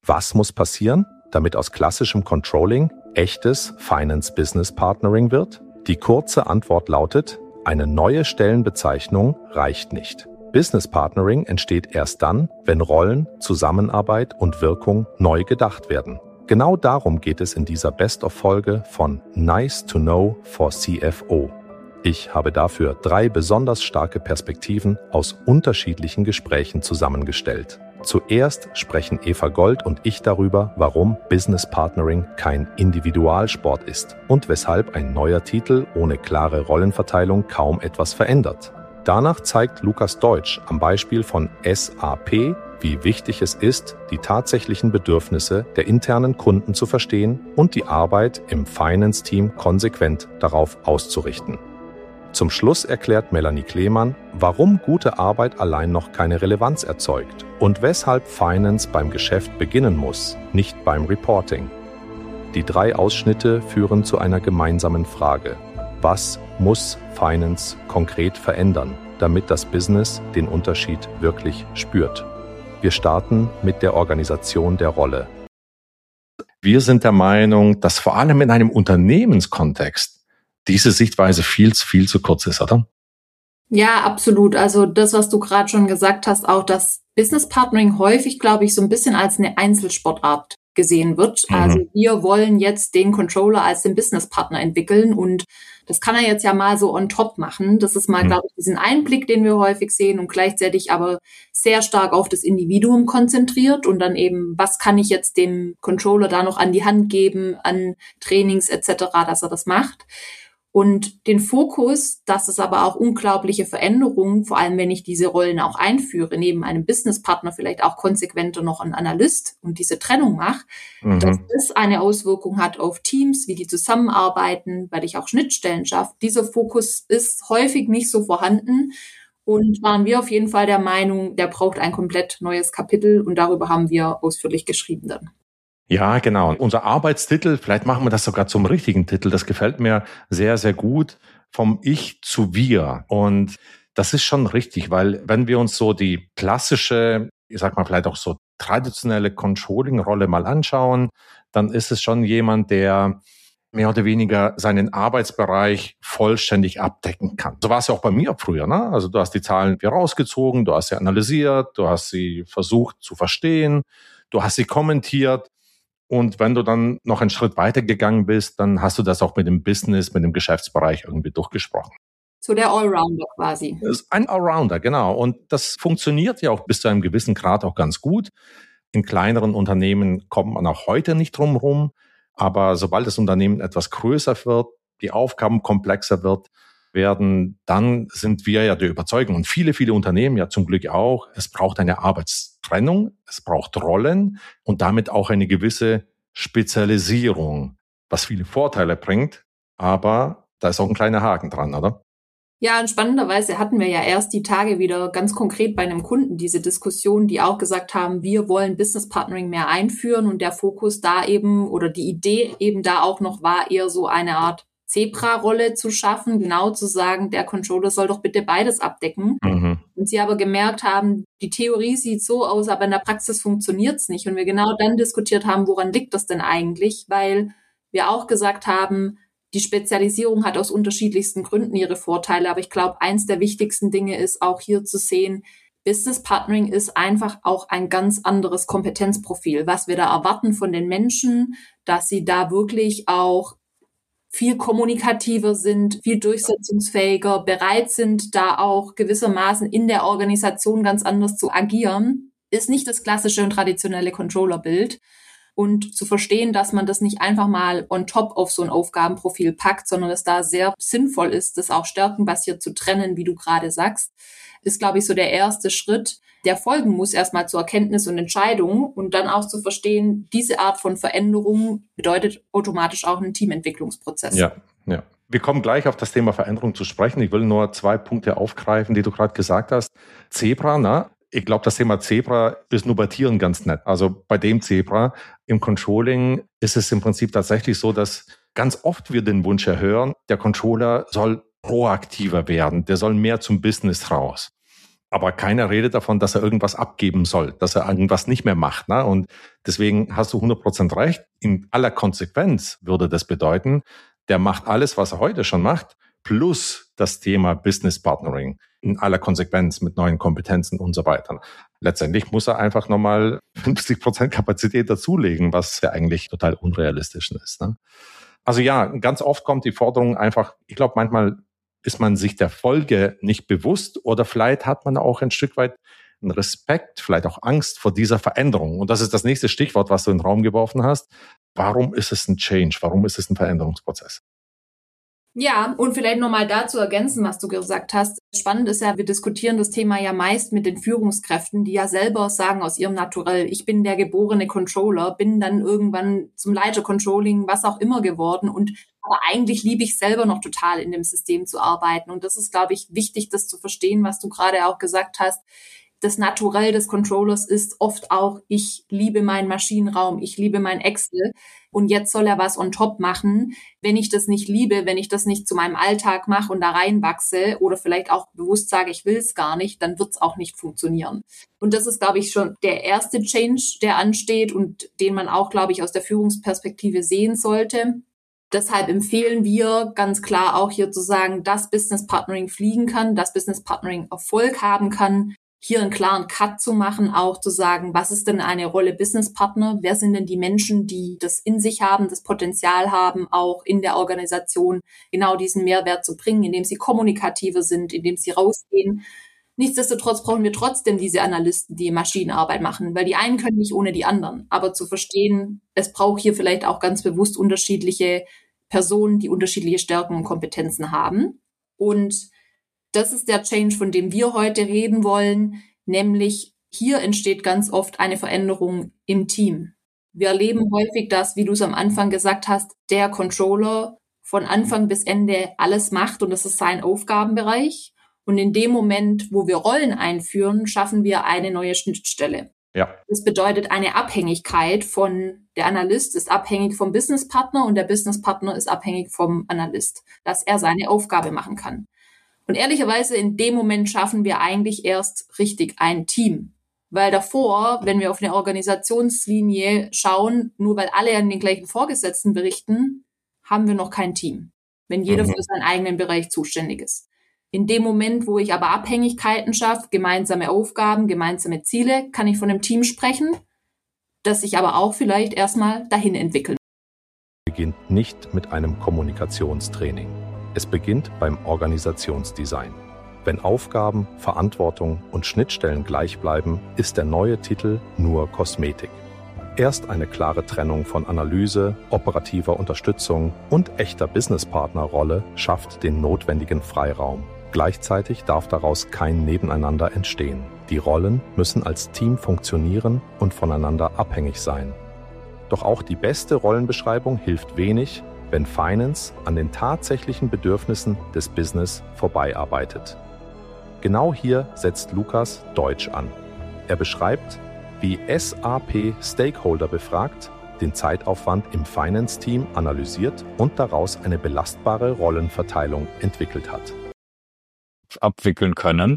Was muss passieren, damit aus klassischem Controlling echtes Finance-Business-Partnering wird? Die kurze Antwort lautet: Eine neue Stellenbezeichnung reicht nicht. Business Partnering entsteht erst dann, wenn Rollen, Zusammenarbeit und Wirkung neu gedacht werden. Genau darum geht es in dieser Best-of-Folge von Nice to Know for CFO. Ich habe dafür 3 besonders starke Perspektiven aus unterschiedlichen Gesprächen zusammengestellt. Zuerst sprechen Eva Gold und ich darüber, warum Business Partnering kein Individualsport ist und weshalb ein neuer Titel ohne klare Rollenverteilung kaum etwas verändert. Danach zeigt Lukas Deutsch am Beispiel von SAP, wie wichtig es ist, die tatsächlichen Bedürfnisse der internen Kunden zu verstehen und die Arbeit im Finance-Team konsequent darauf auszurichten. Zum Schluss erklärt Melanie Kleemann, warum gute Arbeit allein noch keine Relevanz erzeugt und weshalb Finance beim Geschäft beginnen muss, nicht beim Reporting. Die 3 Ausschnitte führen zu einer gemeinsamen Frage: Was muss Finance konkret verändern, damit das Business den Unterschied wirklich spürt? Wir starten mit der Organisation der Rolle. Wir sind der Meinung, dass vor allem in einem Unternehmenskontext diese Sichtweise viel zu kurz ist, oder? Ja, absolut. Also das, was du gerade schon gesagt hast, auch dass Business Partnering häufig, glaube ich, so ein bisschen als eine Einzelsportart gesehen wird. Also wir wollen jetzt den Controller als den Business Partner entwickeln und das kann er jetzt ja mal so on top machen. Das ist mal, glaube ich, diesen Einblick, den wir häufig sehen und gleichzeitig aber sehr stark auf das Individuum konzentriert und dann eben, was kann ich jetzt dem Controller da noch an die Hand geben, an Trainings etc., dass er das macht. Und den Fokus, dass es aber auch unglaubliche Veränderungen, vor allem wenn ich diese Rollen auch einführe, neben einem Businesspartner vielleicht auch konsequenter noch ein Analyst und diese Trennung mache, dass das eine Auswirkung hat auf Teams, wie die zusammenarbeiten, weil ich auch Schnittstellen schaffe. Dieser Fokus ist häufig nicht so vorhanden und waren wir auf jeden Fall der Meinung, der braucht ein komplett neues Kapitel und darüber haben wir ausführlich geschrieben dann. Ja, genau. Unser Arbeitstitel, vielleicht machen wir das sogar zum richtigen Titel, das gefällt mir sehr, sehr gut, vom Ich zu Wir. Und das ist schon richtig, weil wenn wir uns so die klassische, ich sag mal vielleicht auch so traditionelle Controlling-Rolle mal anschauen, dann ist es schon jemand, der mehr oder weniger seinen Arbeitsbereich vollständig abdecken kann. So war es ja auch bei mir früher, ne? Also du hast die Zahlen hier rausgezogen, du hast sie analysiert, du hast sie versucht zu verstehen, du hast sie kommentiert. Und wenn du dann noch einen Schritt weiter gegangen bist, dann hast du das auch mit dem Business, mit dem Geschäftsbereich irgendwie durchgesprochen. So der Allrounder quasi. Das ist ein Allrounder, genau. Und das funktioniert ja auch bis zu einem gewissen Grad auch ganz gut. In kleineren Unternehmen kommt man auch heute nicht drum rum. Aber sobald das Unternehmen etwas größer wird, die Aufgaben komplexer werden, dann sind wir ja der Überzeugung und viele Unternehmen ja zum Glück auch, es braucht eine Arbeitstrennung, es braucht Rollen und damit auch eine gewisse Spezialisierung, was viele Vorteile bringt, aber da ist auch ein kleiner Haken dran, oder? Ja, und spannenderweise hatten wir ja erst die Tage wieder ganz konkret bei einem Kunden diese Diskussion, die auch gesagt haben, wir wollen Business Partnering mehr einführen und der Fokus da eben oder die Idee eben da auch noch war, eher so eine Art Zebra-Rolle zu schaffen, genau zu sagen, der Controller soll doch bitte beides abdecken. Und sie aber gemerkt haben, die Theorie sieht so aus, aber in der Praxis funktioniert's nicht. Und wir genau dann diskutiert haben, woran liegt das denn eigentlich? Weil wir auch gesagt haben, die Spezialisierung hat aus unterschiedlichsten Gründen ihre Vorteile. Aber ich glaube, eins der wichtigsten Dinge ist auch hier zu sehen, Business Partnering ist einfach auch ein ganz anderes Kompetenzprofil, was wir da erwarten von den Menschen, dass sie da wirklich auch viel kommunikativer sind, viel durchsetzungsfähiger, bereit sind, da auch gewissermaßen in der Organisation ganz anders zu agieren, ist nicht das klassische und traditionelle Controller-Bild. Und zu verstehen, dass man das nicht einfach mal on top auf so ein Aufgabenprofil packt, sondern es da sehr sinnvoll ist, das auch stärkenbasiert zu trennen, wie du gerade sagst, ist, glaube ich, so der erste Schritt, der folgen muss erstmal zur Erkenntnis und Entscheidung und dann auch zu verstehen, diese Art von Veränderung bedeutet automatisch auch einen Teamentwicklungsprozess. Ja. Wir kommen gleich auf das Thema Veränderung zu sprechen. Ich will nur 2 Punkte aufgreifen, die du gerade gesagt hast. Zebra, ne? Ich glaube, das Thema Zebra ist nur bei Tieren ganz nett. Also bei dem Zebra im Controlling ist es im Prinzip tatsächlich so, dass ganz oft wir den Wunsch hören, der Controller soll proaktiver werden, der soll mehr zum Business raus. aber keiner redet davon, dass er irgendwas abgeben soll, dass er irgendwas nicht mehr macht. Ne? Und deswegen hast du 100% recht. In aller Konsequenz würde das bedeuten, der macht alles, was er heute schon macht, plus das Thema Business Partnering in aller Konsequenz mit neuen Kompetenzen und so weiter. Letztendlich muss er einfach nochmal 50% Kapazität dazulegen, was ja eigentlich total unrealistisch ist. Ne? Also ja, ganz oft kommt die Forderung einfach, ich glaube, manchmal ist man sich der Folge nicht bewusst oder vielleicht hat man auch ein Stück weit einen Respekt, vielleicht auch Angst vor dieser Veränderung. Und das ist das nächste Stichwort, was du in den Raum geworfen hast. Warum ist es ein Change? Warum ist es ein Veränderungsprozess? Ja, und vielleicht nochmal dazu ergänzen, was du gesagt hast. Spannend ist ja, wir diskutieren das Thema ja meist mit den Führungskräften, die ja selber sagen aus ihrem Naturell, ich bin der geborene Controller, bin dann irgendwann zum Leiter Controlling, was auch immer geworden aber eigentlich liebe ich selber noch total in dem System zu arbeiten. Und das ist, glaube ich, wichtig, das zu verstehen, was du gerade auch gesagt hast. Das Naturell des Controllers ist oft auch, ich liebe meinen Maschinenraum, ich liebe mein Excel und jetzt soll er was on top machen. Wenn ich das nicht liebe, wenn ich das nicht zu meinem Alltag mache und da reinwachse oder vielleicht auch bewusst sage, ich will es gar nicht, dann wird es auch nicht funktionieren. Und das ist, glaube ich, schon der erste Change, der ansteht und den man auch, glaube ich, aus der Führungsperspektive sehen sollte. Deshalb empfehlen wir ganz klar auch hier zu sagen, dass Business Partnering fliegen kann, dass Business Partnering Erfolg haben kann, hier einen klaren Cut zu machen, auch zu sagen, was ist denn eine Rolle Business Partner? Wer sind denn die Menschen, die das in sich haben, das Potenzial haben, auch in der Organisation genau diesen Mehrwert zu bringen, indem sie kommunikativer sind, indem sie rausgehen. Nichtsdestotrotz brauchen wir trotzdem diese Analysten, die Maschinenarbeit machen, weil die einen können nicht ohne die anderen. Aber zu verstehen, es braucht hier vielleicht auch ganz bewusst unterschiedliche Personen, die unterschiedliche Stärken und Kompetenzen haben. Und das ist der Change, von dem wir heute reden wollen, nämlich hier entsteht ganz oft eine Veränderung im Team. Wir erleben häufig, dass, wie du es am Anfang gesagt hast, der Controller von Anfang bis Ende alles macht und das ist sein Aufgabenbereich. Und in dem Moment, wo wir Rollen einführen, schaffen wir eine neue Schnittstelle. Ja. Das bedeutet eine Abhängigkeit von, der Analyst ist abhängig vom Businesspartner und der Businesspartner ist abhängig vom Analyst, dass er seine Aufgabe machen kann. Und ehrlicherweise in dem Moment schaffen wir eigentlich erst richtig ein Team. Weil davor, wenn wir auf eine Organisationslinie schauen, nur weil alle an den gleichen Vorgesetzten berichten, haben wir noch kein Team. Wenn jeder für seinen eigenen Bereich zuständig ist. In dem Moment, wo ich aber Abhängigkeiten schaffe, gemeinsame Aufgaben, gemeinsame Ziele, kann ich von einem Team sprechen, das sich aber auch vielleicht erstmal dahin entwickeln. Beginnt nicht mit einem Kommunikationstraining. Es beginnt beim Organisationsdesign. Wenn Aufgaben, Verantwortung und Schnittstellen gleich bleiben, ist der neue Titel nur Kosmetik. Erst eine klare Trennung von Analyse, operativer Unterstützung und echter Businesspartnerrolle schafft den notwendigen Freiraum. Gleichzeitig darf daraus kein Nebeneinander entstehen. Die Rollen müssen als Team funktionieren und voneinander abhängig sein. Doch auch die beste Rollenbeschreibung hilft wenig, wenn Finance an den tatsächlichen Bedürfnissen des Business vorbeiarbeitet. Genau hier setzt Lukas Deutsch an. Er beschreibt, wie SAP Stakeholder befragt, den Zeitaufwand im Finance-Team analysiert und daraus eine belastbare Rollenverteilung entwickelt hat. Abwickeln können.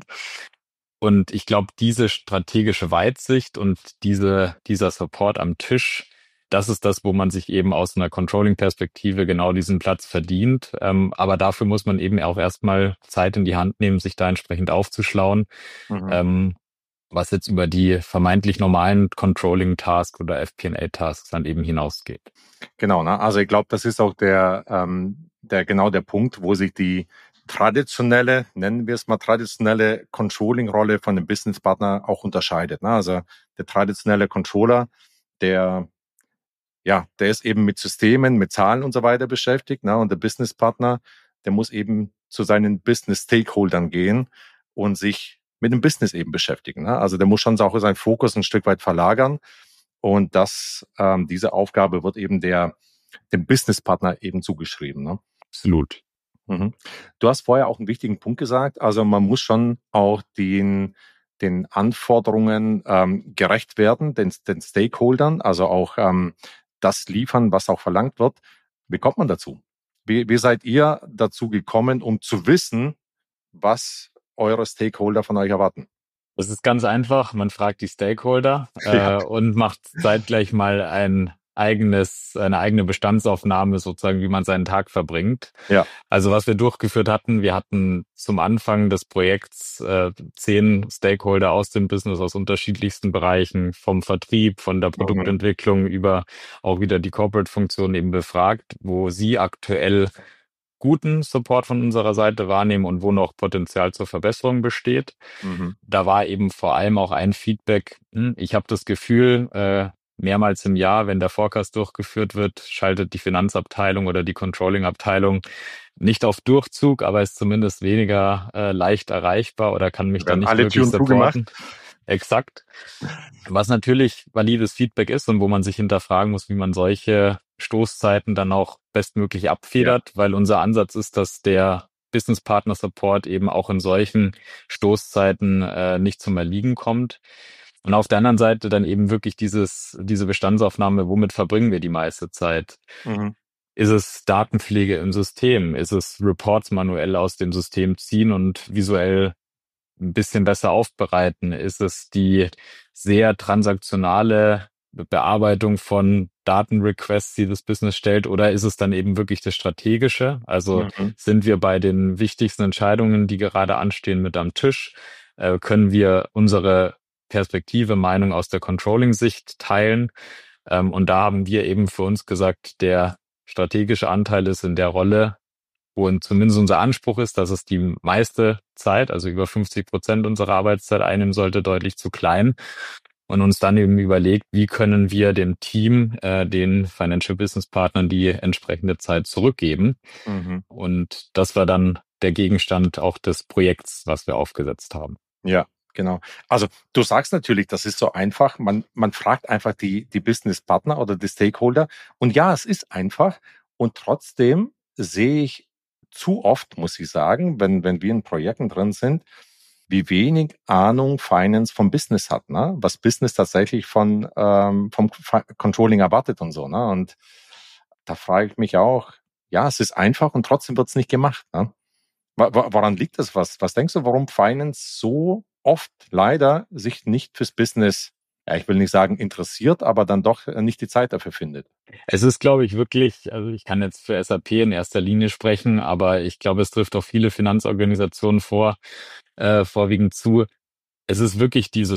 Und ich glaube, diese strategische Weitsicht und dieser Support am Tisch, das ist das, wo man sich eben aus einer Controlling-Perspektive genau diesen Platz verdient. Aber dafür muss man eben auch erstmal Zeit in die Hand nehmen, sich da entsprechend aufzuschlauen, was jetzt über die vermeintlich normalen Controlling-Tasks oder FP&A-Tasks dann eben hinausgeht. Genau, ne? Also ich glaube, das ist auch der Punkt, wo sich die traditionelle, nennen wir es mal traditionelle Controlling-Rolle von dem Businesspartner auch unterscheidet. Ne? Also der traditionelle Controller, der ist eben mit Systemen, mit Zahlen und so weiter beschäftigt. Ne? Und der Businesspartner, der muss eben zu seinen Business-Stakeholdern gehen und sich mit dem Business eben beschäftigen. Ne? Also der muss schon auch seinen Fokus ein Stück weit verlagern. Und diese Aufgabe wird eben dem Businesspartner eben zugeschrieben. Ne? Absolut. Du hast vorher auch einen wichtigen Punkt gesagt. Also man muss schon auch den Anforderungen gerecht werden, den Stakeholdern, also auch das liefern, was auch verlangt wird. Wie kommt man dazu? Wie seid ihr dazu gekommen, um zu wissen, was eure Stakeholder von euch erwarten? Es ist ganz einfach. Man fragt die Stakeholder Ja. und macht zeitgleich mal eine eigene Bestandsaufnahme sozusagen, wie man seinen Tag verbringt. Ja. Also was wir durchgeführt hatten, wir hatten zum Anfang des Projekts 10 Stakeholder aus dem Business, aus unterschiedlichsten Bereichen, vom Vertrieb, von der Produktentwicklung über auch wieder die Corporate-Funktion eben befragt, wo sie aktuell guten Support von unserer Seite wahrnehmen und wo noch Potenzial zur Verbesserung besteht. Da war eben vor allem auch ein Feedback, ich habe das Gefühl, mehrmals im Jahr, wenn der Forecast durchgeführt wird, schaltet die Finanzabteilung oder die Controlling-Abteilung nicht auf Durchzug, aber ist zumindest weniger leicht erreichbar oder kann mich dann nicht alle wirklich Türen zugemacht. supporten. Exakt. Was natürlich valides Feedback ist und wo man sich hinterfragen muss, wie man solche Stoßzeiten dann auch bestmöglich abfedert, weil unser Ansatz ist, dass der Business Partner Support eben auch in solchen Stoßzeiten nicht zum Erliegen kommt. Und auf der anderen Seite dann eben wirklich diese Bestandsaufnahme, womit verbringen wir die meiste Zeit? Ist es Datenpflege im System? Ist es Reports manuell aus dem System ziehen und visuell ein bisschen besser aufbereiten? Ist es die sehr transaktionale Bearbeitung von Datenrequests, die das Business stellt, oder ist es dann eben wirklich das Strategische? Also sind wir bei den wichtigsten Entscheidungen, die gerade anstehen, mit am Tisch? Können wir unsere Perspektive, Meinung aus der Controlling-Sicht teilen? Und da haben wir eben für uns gesagt, der strategische Anteil ist in der Rolle, wo zumindest unser Anspruch ist, dass es die meiste Zeit, also über 50% unserer Arbeitszeit einnehmen sollte, deutlich zu klein. Und uns dann eben überlegt, wie können wir dem Team, den Financial Business Partnern die entsprechende Zeit zurückgeben. Und das war dann der Gegenstand auch des Projekts, was wir aufgesetzt haben. Ja, genau. Also du sagst natürlich, das ist so einfach. Man fragt einfach die Business Partner oder die Stakeholder. Und ja, es ist einfach. Und trotzdem sehe ich zu oft, muss ich sagen, wenn wir in Projekten drin sind, wie wenig Ahnung Finance vom Business hat, ne? Was Business tatsächlich vom Controlling erwartet und so, ne? Und da frage ich mich auch, ja, es ist einfach und trotzdem wird es nicht gemacht, ne? Woran liegt das? Was denkst du, warum Finance so oft leider sich nicht fürs Business, ja, ich will nicht sagen interessiert, aber dann doch nicht die Zeit dafür findet? Es ist, glaube ich, wirklich, also ich kann jetzt für SAP in erster Linie sprechen, aber ich glaube, es trifft auch viele Finanzorganisationen vorwiegend zu. Es ist wirklich die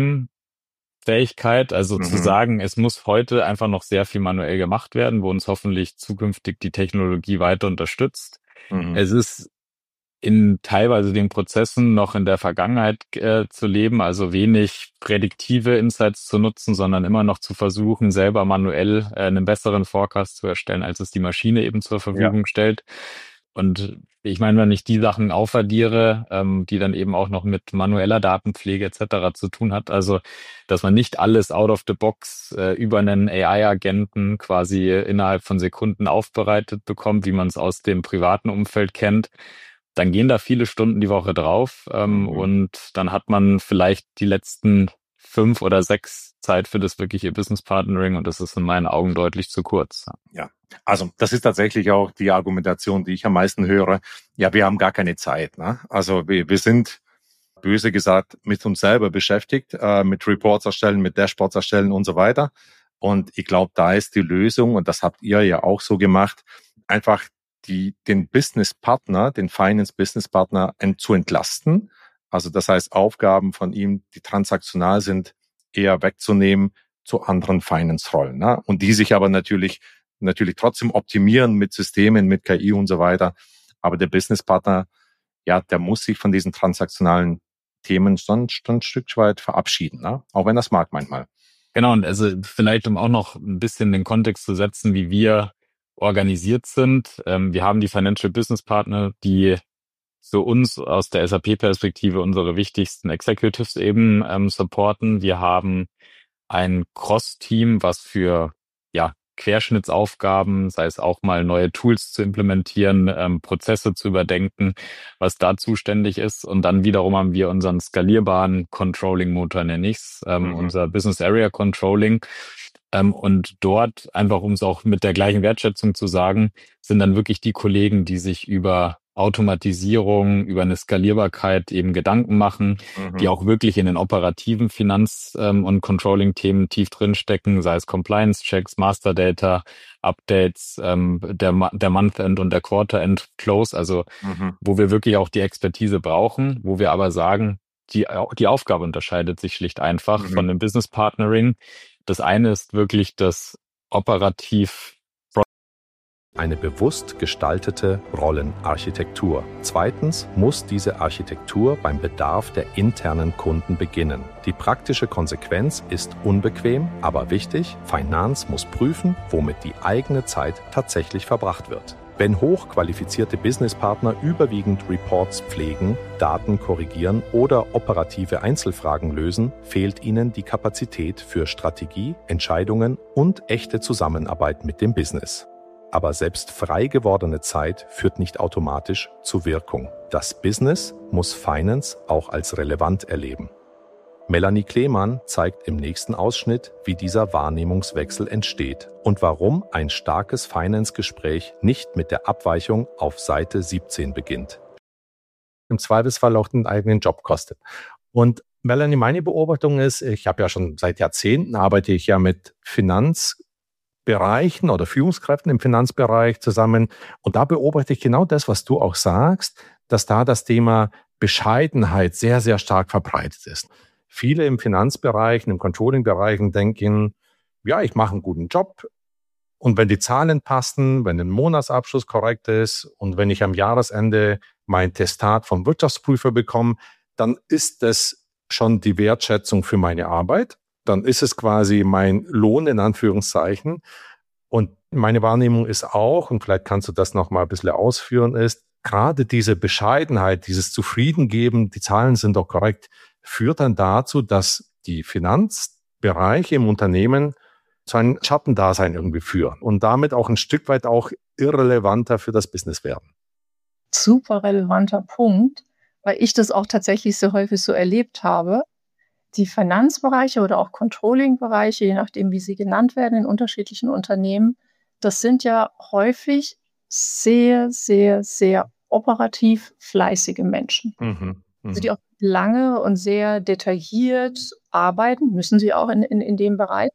Systemfähigkeit, also zu sagen, es muss heute einfach noch sehr viel manuell gemacht werden, wo uns hoffentlich zukünftig die Technologie weiter unterstützt. Es ist in teilweise den Prozessen noch in der Vergangenheit zu leben, also wenig prädiktive Insights zu nutzen, sondern immer noch zu versuchen, selber manuell einen besseren Forecast zu erstellen, als es die Maschine eben zur Verfügung stellt. Und ich meine, wenn ich die Sachen aufaddiere, die dann eben auch noch mit manueller Datenpflege etc. zu tun hat, also dass man nicht alles out of the box über einen AI-Agenten quasi innerhalb von Sekunden aufbereitet bekommt, wie man es aus dem privaten Umfeld kennt, dann gehen da viele Stunden die Woche drauf und dann hat man vielleicht die letzten 5 oder 6 Zeit für das wirkliche Business Partnering und das ist in meinen Augen deutlich zu kurz. Ja, also das ist tatsächlich auch die Argumentation, die ich am meisten höre. Ja, wir haben gar keine Zeit, ne? Also wir sind, böse gesagt, mit uns selber beschäftigt, mit Reports erstellen, mit Dashboards erstellen und so weiter. Und ich glaube, da ist die Lösung, und das habt ihr ja auch so gemacht, einfach den Business Partner, den Finance Business Partner zu entlasten. Also das heißt, Aufgaben von ihm, die transaktional sind, eher wegzunehmen zu anderen Finance-Rollen, ne? Und die sich aber natürlich trotzdem optimieren mit Systemen, mit KI und so weiter. Aber der Business Partner, ja, der muss sich von diesen transaktionalen Themen schon ein Stück weit verabschieden, ne? Auch wenn das mag manchmal. Genau, und also vielleicht, um auch noch ein bisschen den Kontext zu setzen, wie wir organisiert sind. Wir haben die Financial Business Partner, die für uns aus der SAP-Perspektive unsere wichtigsten Executives eben supporten. Wir haben ein Cross-Team, was für Querschnittsaufgaben, sei es auch mal neue Tools zu implementieren, Prozesse zu überdenken, was da zuständig ist. Und dann wiederum haben wir unseren skalierbaren Controlling-Motor, nenne ich's, unser Business Area Controlling. Und dort, einfach um es auch mit der gleichen Wertschätzung zu sagen, sind dann wirklich die Kollegen, die sich über Automatisierung, über eine Skalierbarkeit eben Gedanken machen, die auch wirklich in den operativen Finanz- und Controlling-Themen tief drinstecken, sei es Compliance-Checks, Master-Data, Updates, der Month-End und der Quarter-End-Close, also wo wir wirklich auch die Expertise brauchen, wo wir aber sagen, die Aufgabe unterscheidet sich schlicht einfach von dem Business Partnering. Das eine ist wirklich das operativ eine bewusst gestaltete Rollenarchitektur. Zweitens muss diese Architektur beim Bedarf der internen Kunden beginnen. Die praktische Konsequenz ist unbequem, aber wichtig. Finance muss prüfen, womit die eigene Zeit tatsächlich verbracht wird. Wenn hochqualifizierte Businesspartner überwiegend Reports pflegen, Daten korrigieren oder operative Einzelfragen lösen, fehlt ihnen die Kapazität für Strategie, Entscheidungen und echte Zusammenarbeit mit dem Business. Aber selbst frei gewordene Zeit führt nicht automatisch zu Wirkung. Das Business muss Finance auch als relevant erleben. Melanie Kleemann zeigt im nächsten Ausschnitt, wie dieser Wahrnehmungswechsel entsteht und warum ein starkes Finance-Gespräch nicht mit der Abweichung auf Seite 17 beginnt. Im Zweifelsfall auch den eigenen Job kostet. Und Melanie, meine Beobachtung ist, ich habe ja schon seit Jahrzehnten arbeite ich ja mit Finanzbereichen oder Führungskräften im Finanzbereich zusammen. Und da beobachte ich genau das, was du auch sagst, dass da das Thema Bescheidenheit sehr, sehr stark verbreitet ist. Viele im Finanzbereich, im Controlling-Bereichen denken, ja, ich mache einen guten Job und wenn die Zahlen passen, wenn ein Monatsabschluss korrekt ist und wenn ich am Jahresende mein Testat vom Wirtschaftsprüfer bekomme, dann ist das schon die Wertschätzung für meine Arbeit. Dann ist es quasi mein Lohn in Anführungszeichen. Und meine Wahrnehmung ist auch, und vielleicht kannst du das noch mal ein bisschen ausführen, ist, gerade diese Bescheidenheit, dieses Zufriedengeben, die Zahlen sind doch korrekt, führt dann dazu, dass die Finanzbereiche im Unternehmen zu einem Schattendasein irgendwie führen und damit auch ein Stück weit auch irrelevanter für das Business werden. Super relevanter Punkt, weil ich das auch tatsächlich so häufig so erlebt habe. Die Finanzbereiche oder auch Controlling-Bereiche, je nachdem, wie sie genannt werden in unterschiedlichen Unternehmen, das sind ja häufig sehr, sehr, sehr operativ fleißige Menschen. Also die auch lange und sehr detailliert arbeiten, müssen sie auch in dem Bereich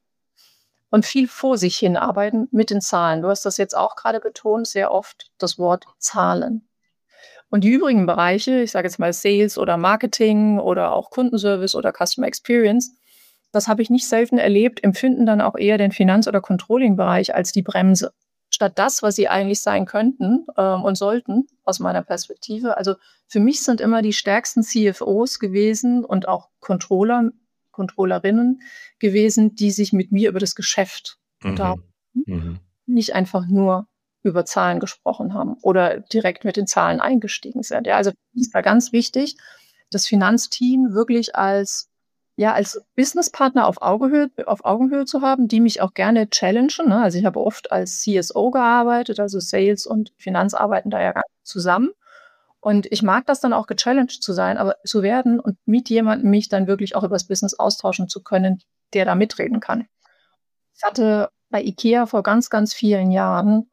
und viel vor sich hin arbeiten mit den Zahlen. Du hast das jetzt auch gerade betont, sehr oft das Wort Zahlen. Und die übrigen Bereiche, ich sage jetzt mal Sales oder Marketing oder auch Kundenservice oder Customer Experience, das habe ich nicht selten erlebt, empfinden dann auch eher den Finanz- oder Controlling-Bereich als die Bremse. Statt das, was sie eigentlich sein könnten und sollten, aus meiner Perspektive. Also für mich sind immer die stärksten CFOs gewesen und auch Controller, Controllerinnen gewesen, die sich mit mir über das Geschäft unterhalten, nicht einfach nur über Zahlen gesprochen haben oder direkt mit den Zahlen eingestiegen sind. Ja, also ist da ganz wichtig, das Finanzteam wirklich als Businesspartner auf Augenhöhe zu haben, die mich auch gerne challengen. Ne? Also ich habe oft als CSO gearbeitet, also Sales und Finanz arbeiten da ja gar nicht zusammen. Und ich mag das dann auch gechallenged zu sein, aber zu werden und mit jemandem mich dann wirklich auch über das Business austauschen zu können, der da mitreden kann. Ich hatte bei IKEA vor ganz, ganz vielen Jahren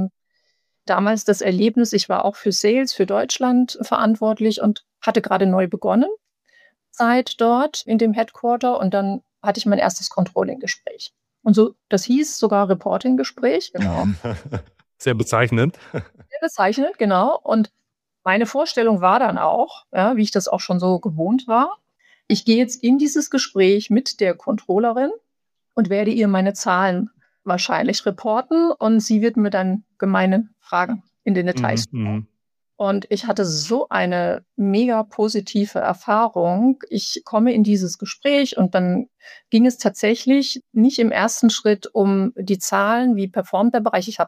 damals das Erlebnis, ich war auch für Sales für Deutschland verantwortlich und hatte gerade neu begonnen. Zeit dort in dem Headquarter und dann hatte ich mein erstes Controlling-Gespräch. Und so, das hieß sogar Reporting-Gespräch, genau. Sehr bezeichnend. Sehr bezeichnend, genau. Und meine Vorstellung war dann auch, ja, wie ich das auch schon so gewohnt war, ich gehe jetzt in dieses Gespräch mit der Controllerin und werde ihr meine Zahlen wahrscheinlich reporten und sie wird mir dann gemeine Fragen in den Details stellen. Und ich hatte so eine mega positive Erfahrung. Ich komme in dieses Gespräch und dann ging es tatsächlich nicht im ersten Schritt um die Zahlen, wie performt der Bereich. Ich habe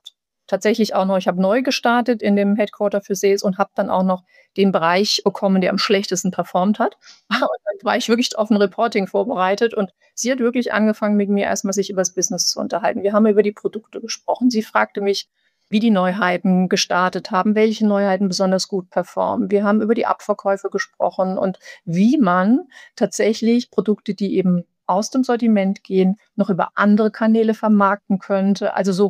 neu gestartet in dem Headquarter für Sales und habe dann auch noch den Bereich bekommen, der am schlechtesten performt hat. Und dann war ich wirklich auf ein Reporting vorbereitet und sie hat wirklich angefangen, mit mir erstmal sich über das Business zu unterhalten. Wir haben über die Produkte gesprochen. Sie fragte mich, wie die Neuheiten gestartet haben, welche Neuheiten besonders gut performen. Wir haben über die Abverkäufe gesprochen und wie man tatsächlich Produkte, die eben aus dem Sortiment gehen, noch über andere Kanäle vermarkten könnte. Also so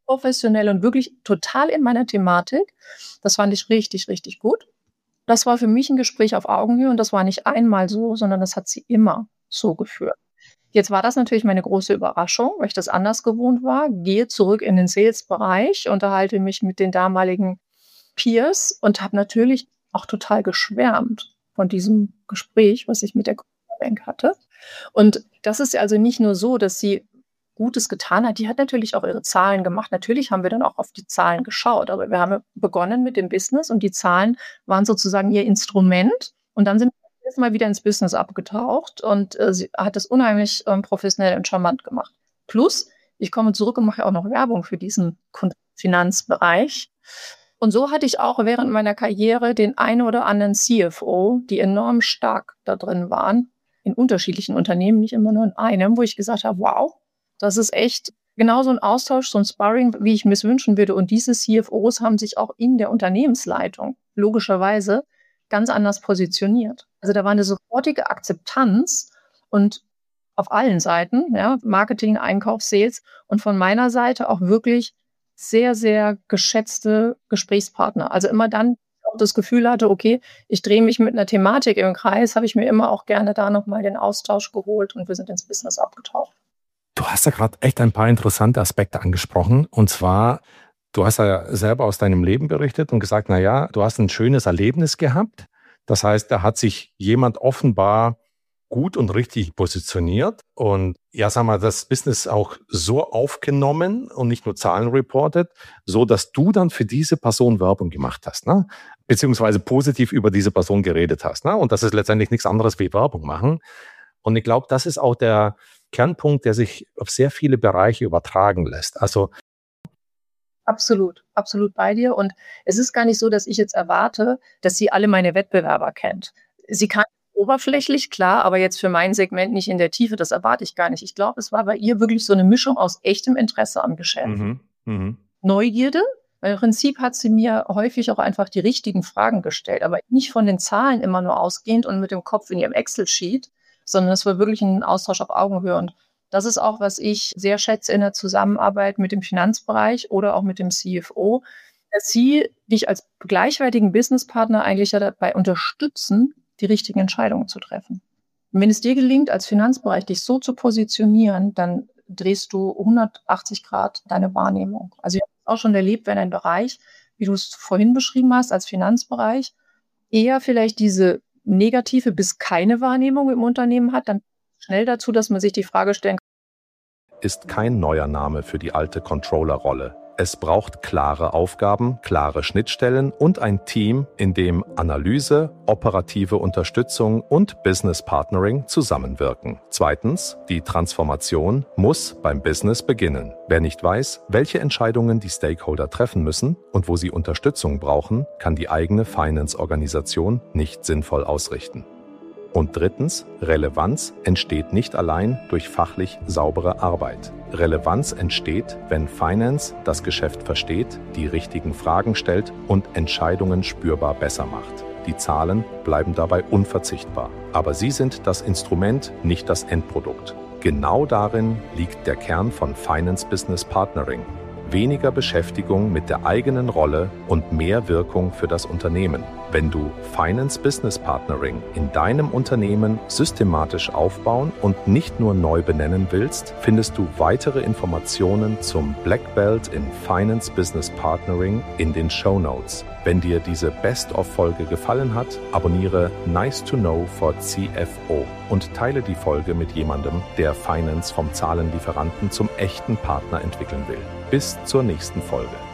professionell und wirklich total in meiner Thematik. Das fand ich richtig, richtig gut. Das war für mich ein Gespräch auf Augenhöhe und das war nicht einmal so, sondern das hat sie immer so geführt. Jetzt war das natürlich meine große Überraschung, weil ich das anders gewohnt war. Gehe zurück in den Sales-Bereich, unterhalte mich mit den damaligen Peers und habe natürlich auch total geschwärmt von diesem Gespräch, was ich mit der Bank hatte. Und das ist also nicht nur so, dass sie Gutes getan hat. Die hat natürlich auch ihre Zahlen gemacht. Natürlich haben wir dann auch auf die Zahlen geschaut, aber wir haben begonnen mit dem Business und die Zahlen waren sozusagen ihr Instrument. Und dann sind wir jetzt mal wieder ins Business abgetaucht und sie hat das unheimlich professionell und charmant gemacht. Plus, ich komme zurück und mache auch noch Werbung für diesen Finanzbereich. Und so hatte ich auch während meiner Karriere den einen oder anderen CFO, die enorm stark da drin waren, in unterschiedlichen Unternehmen, nicht immer nur in einem, wo ich gesagt habe, wow, das ist echt genau so ein Austausch, so ein Sparring, wie ich mir es wünschen würde. Und diese CFOs haben sich auch in der Unternehmensleitung logischerweise ganz anders positioniert. Also da war eine sofortige Akzeptanz und auf allen Seiten, ja, Marketing, Einkauf, Sales und von meiner Seite auch wirklich sehr, sehr geschätzte Gesprächspartner. Also immer dann, auch das Gefühl hatte, okay, ich drehe mich mit einer Thematik im Kreis, habe ich mir immer auch gerne da nochmal den Austausch geholt und wir sind ins Business abgetaucht. Du hast ja gerade echt ein paar interessante Aspekte angesprochen. Und zwar, du hast ja selber aus deinem Leben berichtet und gesagt, naja, du hast ein schönes Erlebnis gehabt. Das heißt, da hat sich jemand offenbar gut und richtig positioniert und ja, sag mal, das Business auch so aufgenommen und nicht nur Zahlen reportet, so dass du dann für diese Person Werbung gemacht hast, ne? Beziehungsweise positiv über diese Person geredet hast, ne? Und das ist letztendlich nichts anderes wie Werbung machen. Und ich glaube, das ist auch der Kernpunkt, der sich auf sehr viele Bereiche übertragen lässt. Also absolut bei dir. Und es ist gar nicht so, dass ich jetzt erwarte, dass sie alle meine Wettbewerber kennt. Sie kann oberflächlich, klar, aber jetzt für mein Segment nicht in der Tiefe, das erwarte ich gar nicht. Ich glaube, es war bei ihr wirklich so eine Mischung aus echtem Interesse am Geschäft. Neugierde, weil im Prinzip hat sie mir häufig auch einfach die richtigen Fragen gestellt, aber nicht von den Zahlen immer nur ausgehend und mit dem Kopf in ihrem Excel-Sheet, sondern es war wirklich ein Austausch auf Augenhöhe. Und das ist auch, was ich sehr schätze in der Zusammenarbeit mit dem Finanzbereich oder auch mit dem CFO, dass sie dich als gleichwertigen Businesspartner eigentlich ja dabei unterstützen, die richtigen Entscheidungen zu treffen. Und wenn es dir gelingt, als Finanzbereich dich so zu positionieren, dann drehst du 180 Grad deine Wahrnehmung. Also ich habe es auch schon erlebt, wenn ein Bereich, wie du es vorhin beschrieben hast, als Finanzbereich, eher vielleicht diese negative bis keine Wahrnehmung im Unternehmen hat, dann schnell dazu, dass man sich die Frage stellen kann. Ist kein neuer Name für die alte Controller-Rolle. Es braucht klare Aufgaben, klare Schnittstellen und ein Team, in dem Analyse, operative Unterstützung und Business Partnering zusammenwirken. Zweitens, die Transformation muss beim Business beginnen. Wer nicht weiß, welche Entscheidungen die Stakeholder treffen müssen und wo sie Unterstützung brauchen, kann die eigene Finance-Organisation nicht sinnvoll ausrichten. Und drittens, Relevanz entsteht nicht allein durch fachlich saubere Arbeit. Relevanz entsteht, wenn Finance das Geschäft versteht, die richtigen Fragen stellt und Entscheidungen spürbar besser macht. Die Zahlen bleiben dabei unverzichtbar. Aber sie sind das Instrument, nicht das Endprodukt. Genau darin liegt der Kern von Finance Business Partnering. Weniger Beschäftigung mit der eigenen Rolle und mehr Wirkung für das Unternehmen. Wenn du Finance Business Partnering in deinem Unternehmen systematisch aufbauen und nicht nur neu benennen willst, findest du weitere Informationen zum Black Belt in Finance Business Partnering in den Shownotes. Wenn dir diese Best-of-Folge gefallen hat, abonniere Nice to Know for CFO und teile die Folge mit jemandem, der Finance vom Zahlenlieferanten zum echten Partner entwickeln will. Bis zur nächsten Folge.